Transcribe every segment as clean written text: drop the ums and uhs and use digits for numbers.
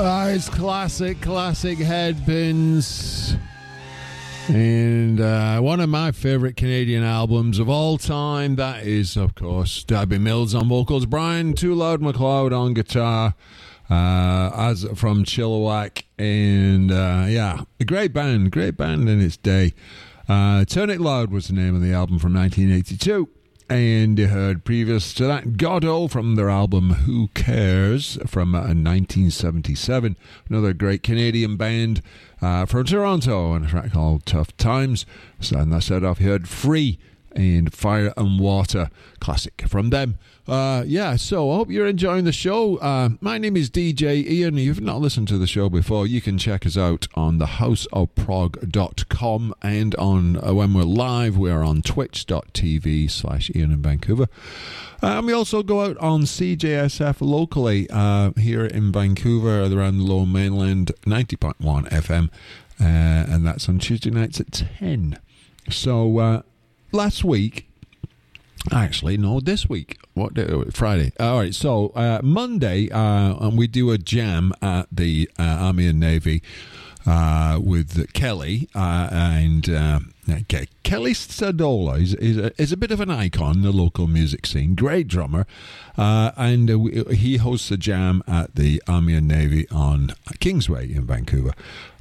It's classic headpins. And one of my favourite Canadian albums of all time, that is, of course, Darby Mills on vocals, Brian Too Loud McLeod on guitar, as from Chilliwack. And yeah, a great band in its day. Turn It Loud was the name of the album from 1982. And you heard previous to that Godot from their album Who Cares from 1977. Another great Canadian band from Toronto, and a track called Tough Times. So, and that set off, you heard Free and Fire and Water, classic from them. Yeah, so I hope you're enjoying the show. My name is DJ Ian. If you've not listened to the show before, you can check us out on thehouseofprog.com, and on when we're live, we're on twitch.tv/Ian in Vancouver. And we also go out on CJSF locally here in Vancouver, around the Lower Mainland, 90.1 FM, and that's on Tuesday nights at 10. So last week, actually, no, this week. What day? Friday. All right. So Monday, we do a jam at the Army and Navy with Kelly and Kelly Stadola is a bit of an icon in the local music scene. Great drummer, and he hosts a jam at the Army and Navy on Kingsway in Vancouver.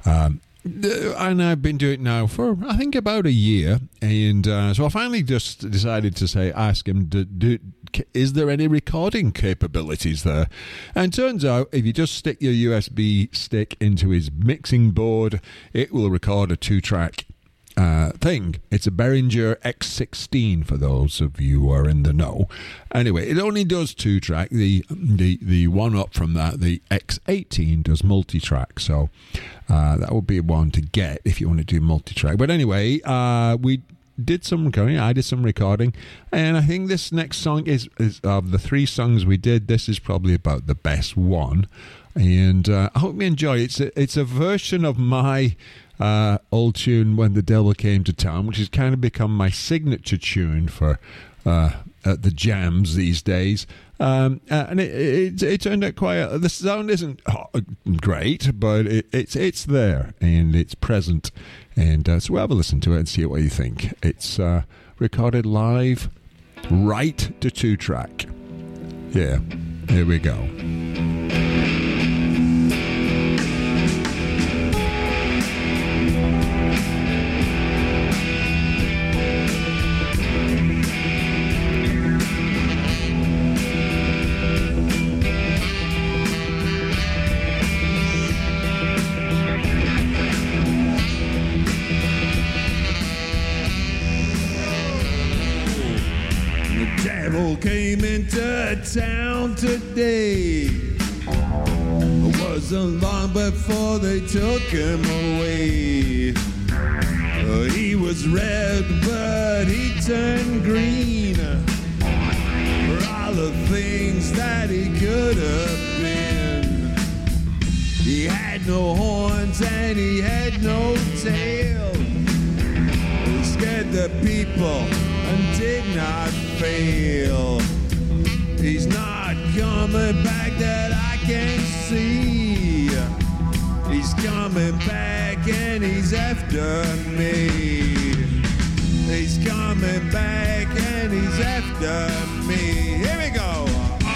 And I've been doing it now for, I think, about a year. And so I finally just decided to ask him, is there any recording capabilities there? And turns out, if you just stick your USB stick into his mixing board, it will record a 2-track thing. It's a Behringer X16 for those of you who are in the know. Anyway, it only does 2-track. The one up from that, the X18, does multi-track. So that would be one to get if you want to do multi-track. But anyway, we did some recording. I did some recording, and I think this next song is of the 3 songs we did, this is probably about the best one. And I hope you enjoy it. It's a version of my old tune When the Devil Came to Town, which has kind of become my signature tune for at the jams these days. And it turned out quite. The sound isn't great, but it's there and it's present. And so we'll have a listen to it and see what you think. It's recorded live, right to 2-track. Yeah, here we go. Came into town today. It wasn't long before they took him away. He was red, but he turned green. For all the things that he could have been. He had no horns and he had no tail. He scared the people and did not fail. He's not coming back that I can see. He's coming back and he's after me. He's coming back and he's after me. Here we go.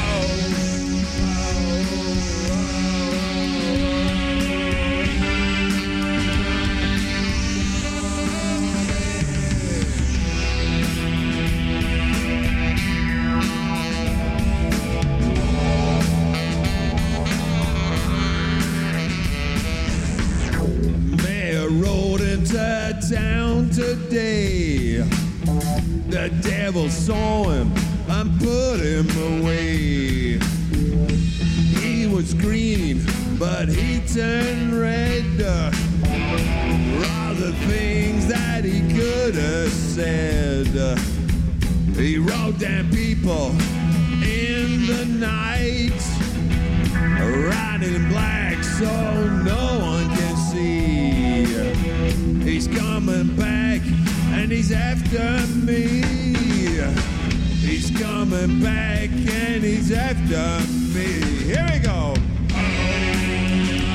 Town today. The devil saw him and put him away. He was green, but he turned red. For all the things that he could have said. He rode down people in the night, riding in black so no one can see. He's coming back and he's after me. He's coming back and he's after me. Here we go.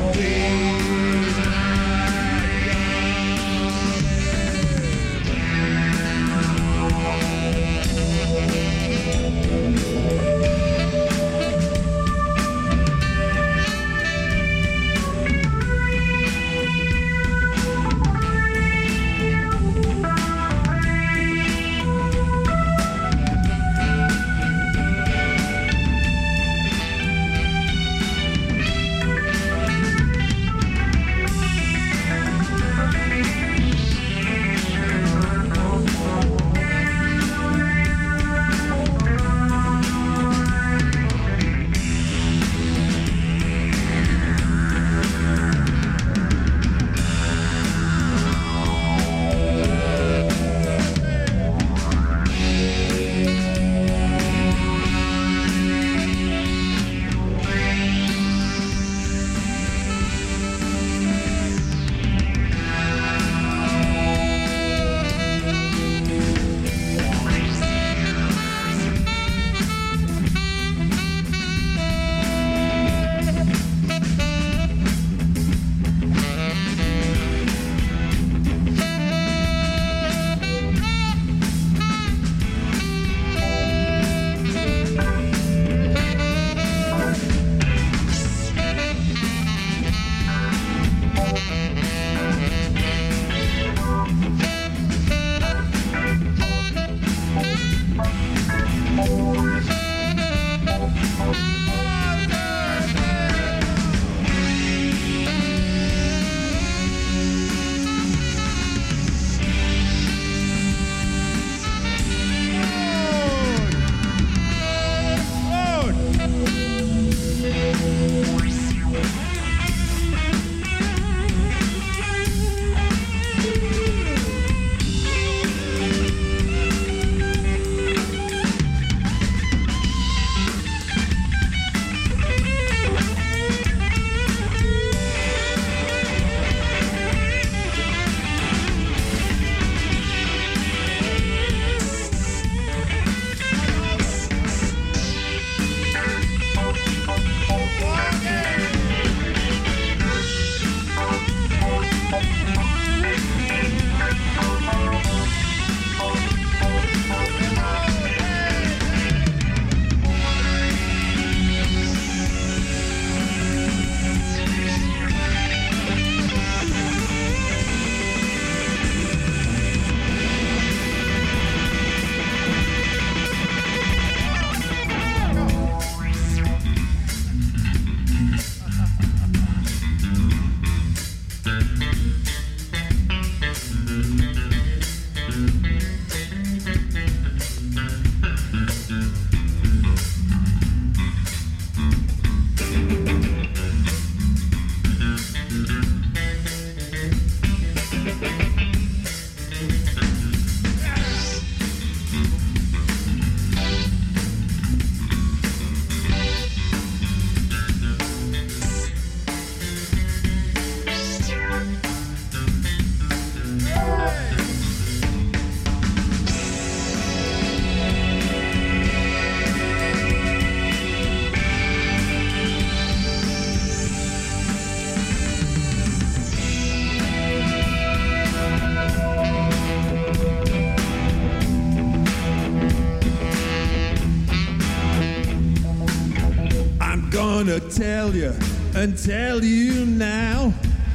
gonna tell you and tell you now.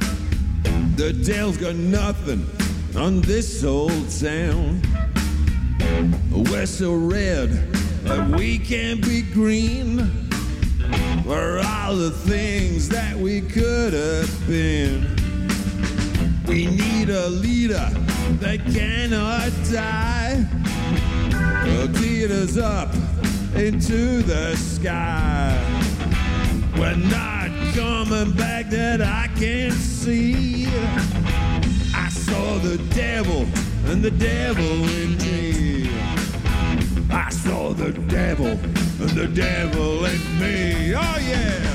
The Dale's got nothing on this old town. We're so red that we can't be green. We're all the things that we could have been. We need a leader that cannot die. Lead us up into the sky. We're not coming back that I can see. I saw the devil and the devil in me. I saw the devil and the devil in me. Oh yeah.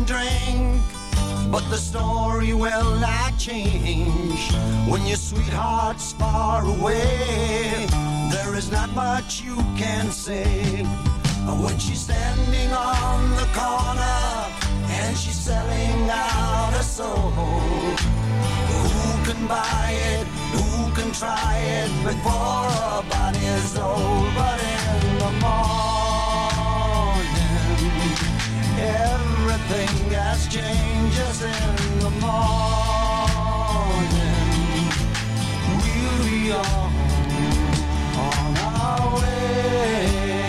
and drink, but the story will not change. When your sweetheart's far away, there is not much you can say. When she's standing on the corner and she's selling out her soul, who can buy it, who can try it before her body's old? But in the morning, everything has changed. Just in the morning, we'll be on our way.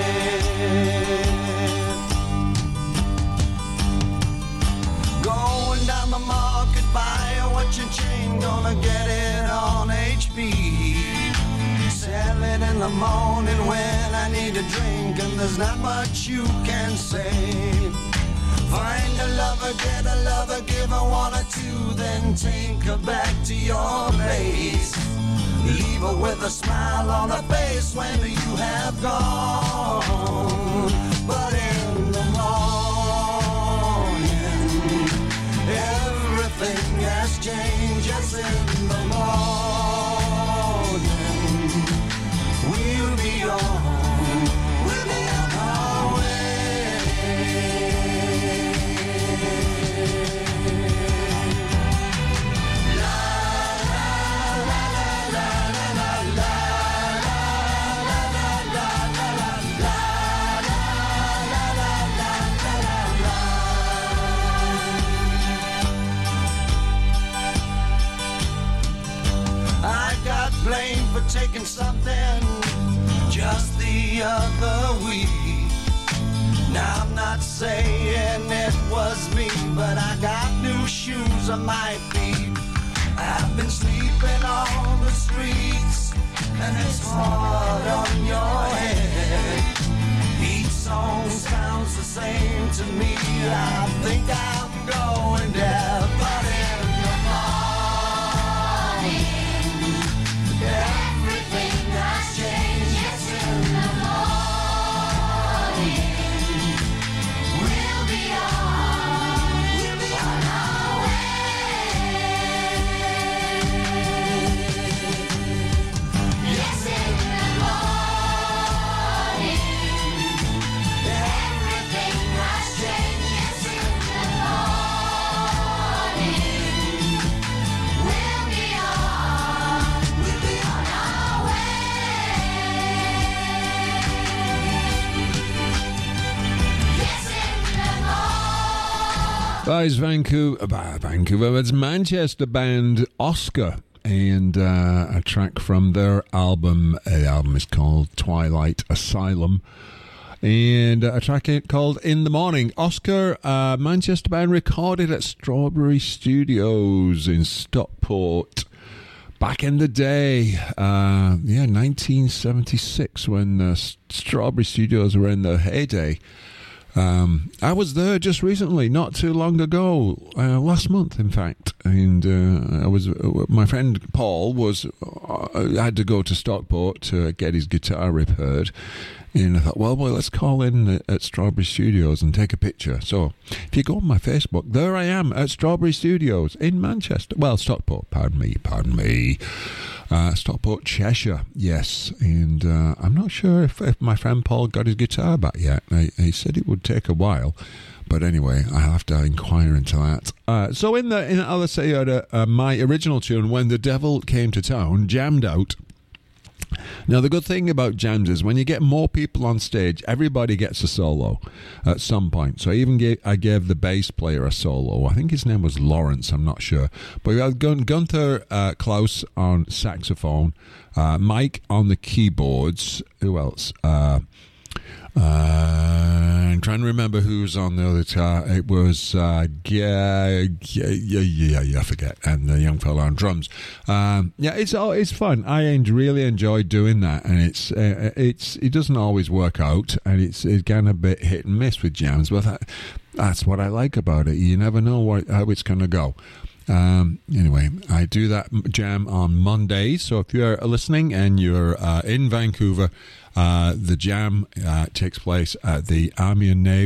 Going down the market, buy a watch and chain, gonna get it on HP. Sell it in the morning when I need a drink, and there's not much you can say. Find a lover, get a lover, give her one or two, then take her back to your place. Leave her with a smile on her face when you have gone. But in the morning, everything has changed. Yes, in the morning, we'll be on our way. Blamed for taking something just the other week. Now I'm not saying it was me, but I got new shoes on my feet. I've been sleeping on the streets, and it's hard on your head. Each song sounds the same to me. I think I'm going deaf, but in the morning, everything has changed. Yes, in the morning, we'll be on our way. Yes, in the morning, everything has changed. Yes, in the morning, we'll be on our way. Yes, in the morning. That is Vancouver. It's Manchester band Oscar, and a track from their album. The album is called Twilight Asylum, and a track called In the Morning. Oscar, Manchester band, recorded at Strawberry Studios in Stockport back in the day. 1976, when Strawberry Studios were in their heyday. I was there just recently, not too long ago, last month, in fact, and my friend Paul had to go to Stockport to get his guitar repaired, and I thought, well, let's call in at Strawberry Studios and take a picture. So if you go on my Facebook, there I am at Strawberry Studios in Manchester. Well, Stockport, pardon me. Stockport, Cheshire, yes. And I'm not sure if my friend Paul got his guitar back yet. He said it would take a while. But anyway, I'll have to inquire into that. So in the other say, my original tune, When the Devil Came to Town, jammed out. Now, the good thing about jams is when you get more people on stage, everybody gets a solo at some point. So I gave the bass player a solo. I think his name was Lawrence, I'm not sure. But we had Gunther Klaus on saxophone, Mike on the keyboards. Who else? I'm trying to remember who's on the other guitar. It was I forget. And the young fellow on drums. It's fun. I really enjoyed doing that, and it doesn't always work out, and it's kind of a bit hit and miss with jams. But that's what I like about it. You never know how it's going to go. Anyway, I do that jam on Mondays. So if you're listening and you're in Vancouver, the jam takes place at the Army and Navy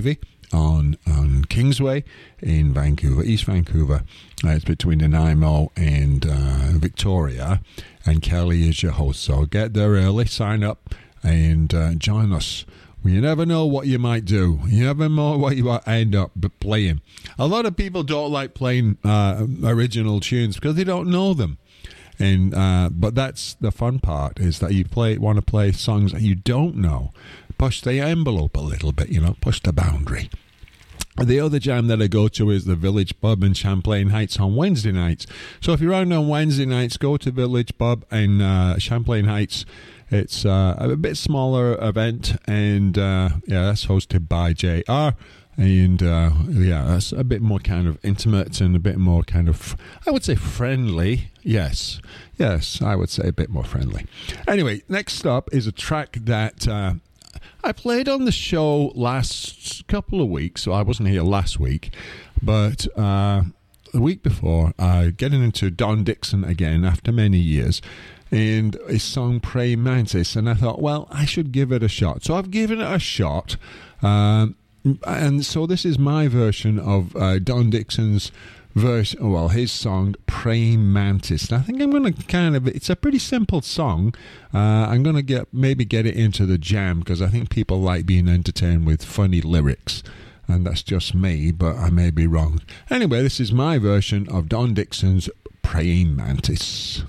on Kingsway in Vancouver, East Vancouver. It's between Nanaimo and Victoria, and Kelly is your host. So get there early, sign up, and join us. Well, you never know what you might do. You never know what you might end up playing. A lot of people don't like playing original tunes because they don't know them. And but that's the fun part, is that you want to play songs that you don't know. Push the envelope a little bit, push the boundary. The other jam that I go to is the Village Pub in Champlain Heights on Wednesday nights. So if you're around on Wednesday nights, go to Village Pub in Champlain Heights. It's a bit smaller event, and that's hosted by JR. And that's a bit more kind of intimate and a bit more kind of, I would say, friendly. Yes, I would say a bit more friendly. Anyway, next up is a track that I played on the show last couple of weeks. So I wasn't here last week, but the week before, getting into Don Dixon again after many years, and his song Praying Mantis, and I thought, well, I should give it a shot. So I've given it a shot, and so this is my version of Don Dixon's his song Praying Mantis. And I think I'm going to it's a pretty simple song. I'm going to get it into the jam, because I think people like being entertained with funny lyrics. And that's just me, but I may be wrong. Anyway, this is my version of Don Dixon's Praying Mantis.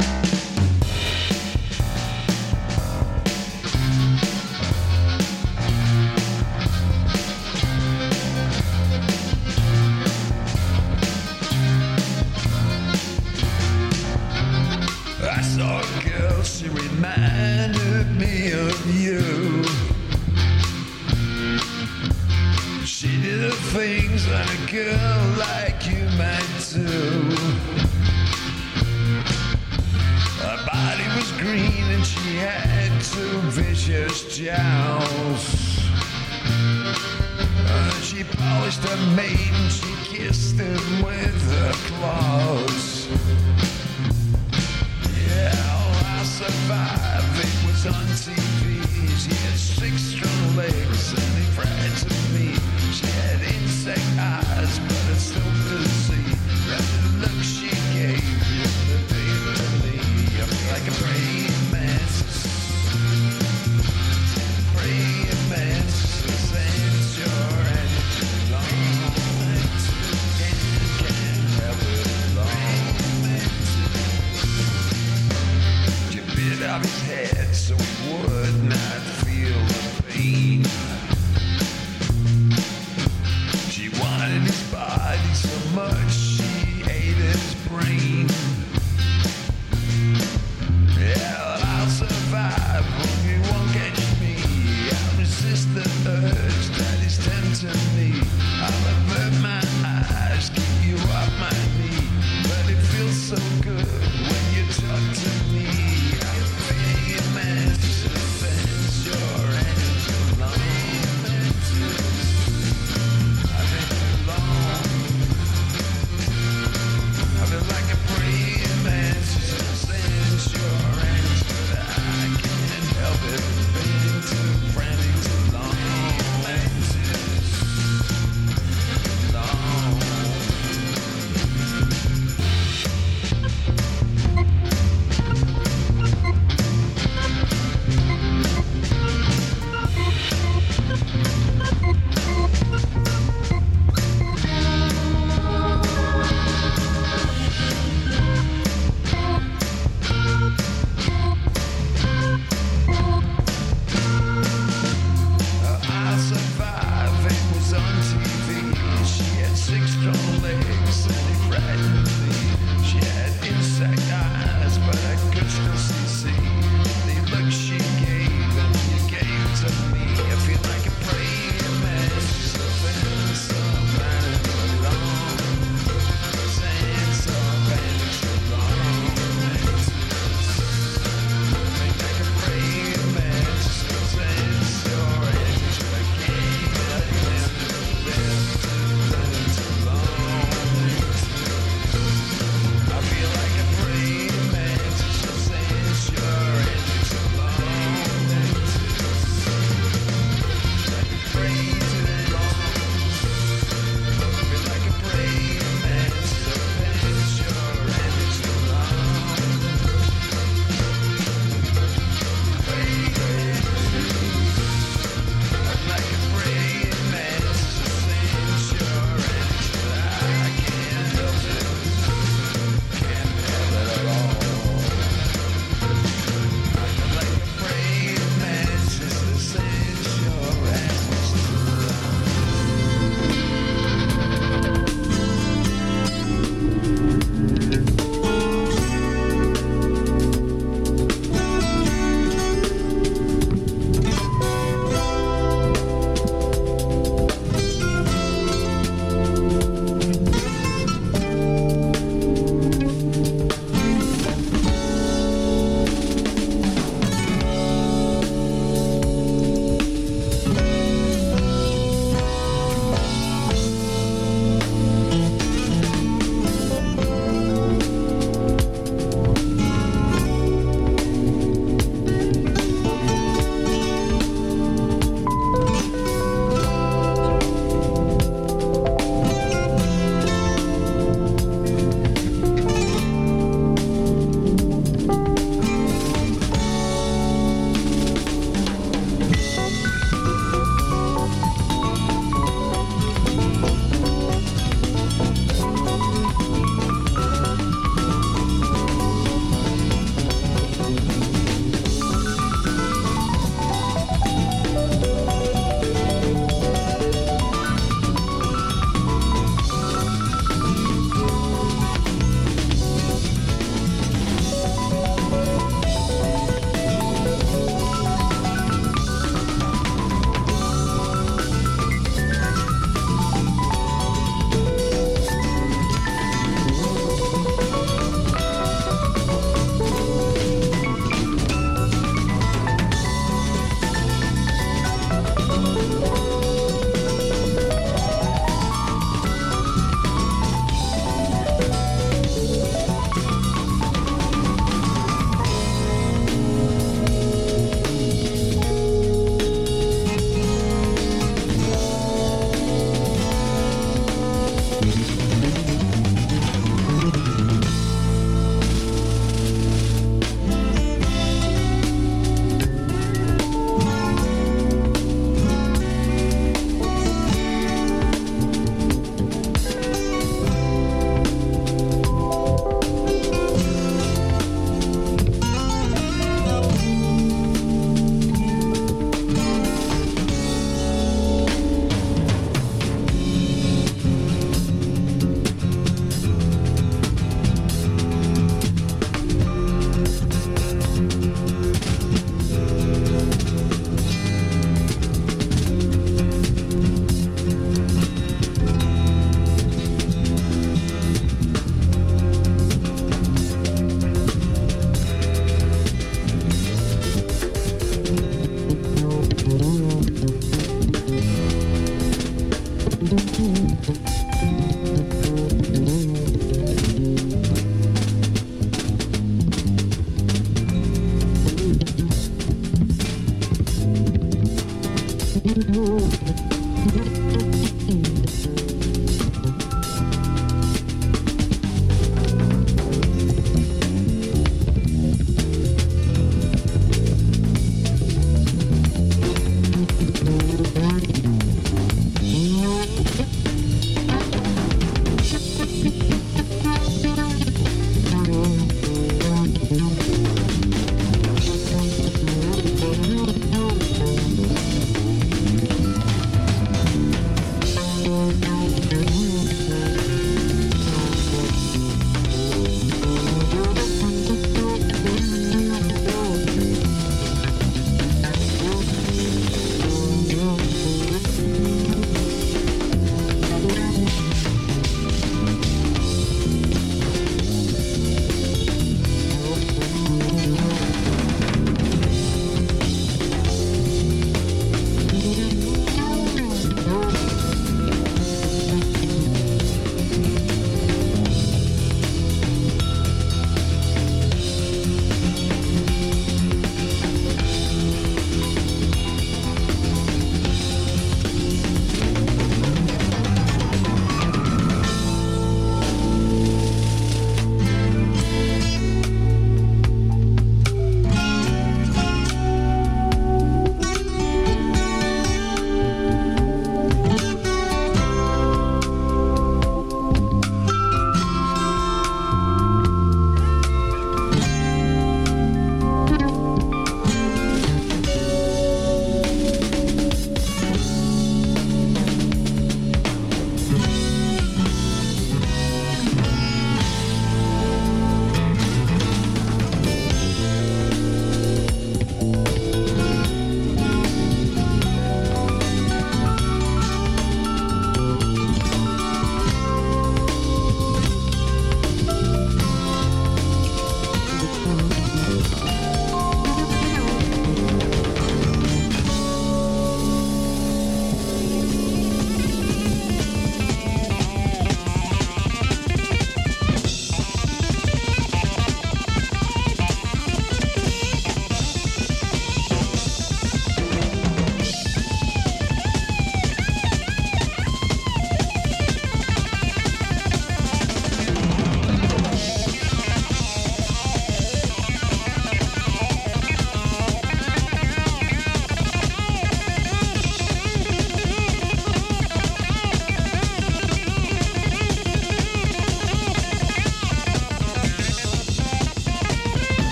I saw a girl, she reminded me of you. She did the things that a girl like you might do. Her body was green and she had two vicious jowls. She polished her mate and she kissed him with her claws. Yeah, I survived, it was on TV. She had 6 strong legs and they fried to me. She had insect eyes, but I still could see that the look she gave you, the baby, I feel like a praying mantis. Praying mantis, and your energy long. Can't help it long. You bit off his head so he would not feel the pain.